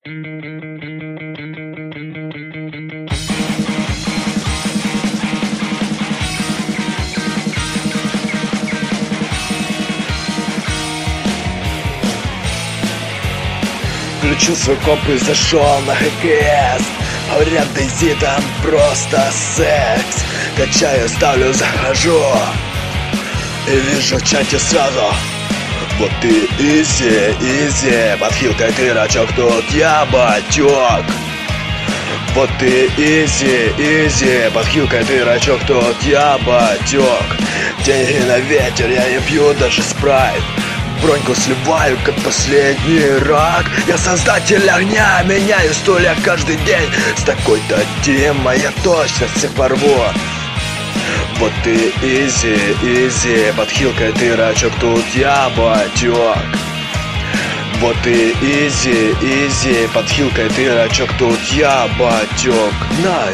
Включил свой комп и зашел на ХКС. Говорят, Дейзи, там просто секс. Качаю, ставлю, захожу и вижу в чате сразу: вот ты изи, под хилкой ты рачок, тут я батек. Вот ты изи, под хилкой ты рачок, тут я батек. Деньги на ветер, я не пью даже спрайт. Броньку сливаю, как последний рак. Я создатель огня, меняю стулья каждый день. С такой-то темой я точно всех порву. Вот ты изи, под хилкой ты рачок, тут я батек. Вот ты изи, под хилкой ты рачок, тут я батек. На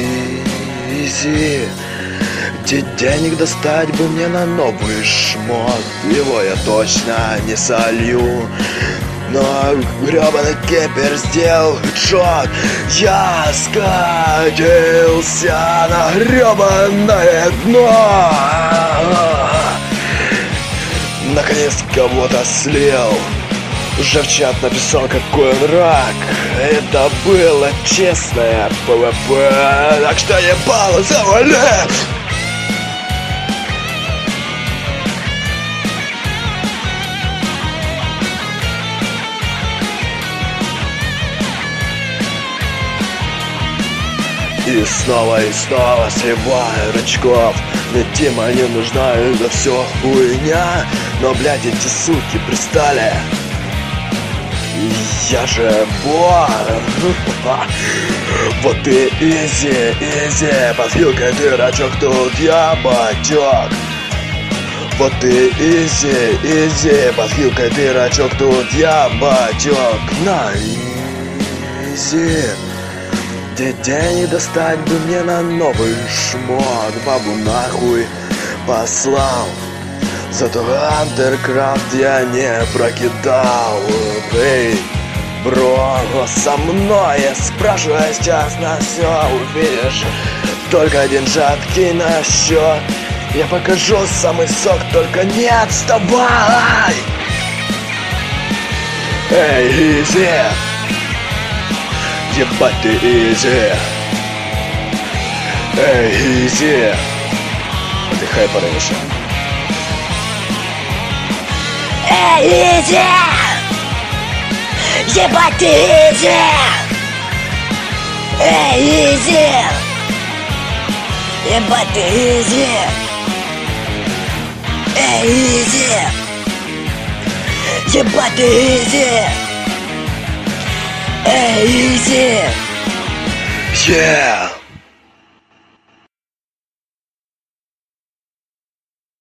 изи. Где денег достать бы мне на новый шмот? Его я точно не солью, но гребаный кепер сделал хедшот. Я скатился на гребаное дно. Наконец кого-то слил. Уже в чат написал, какой он рак. Это было честное ПВП, так что ебало завали. И снова сливаю рычков. Мне тема не нужна, это все хуйня. Но, блядь, эти суки пристали. Я же бог. Вот ты изи, под хилкой ты рачок, тут я батек. Вот ты изи, под хилкой ты рачок, тут я батек. На изи. Где денег достать бы мне на новый шмот? Бабу нахуй послал. Зато андеркрафт я не прокидал. Эй, бро, со мной я спрашиваю сейчас на все. Увидишь только один жатки на счет. Я покажу самый сок, только не отставай. Эй, изи. Ебать ты изи. Эй, изи. Отдыхай пораньше. Эй, изи. Ебать ты изи. Эй, изи. Ебать ты изи. Эй, изи. Ебать ты изи. Эй, изи. Yeah.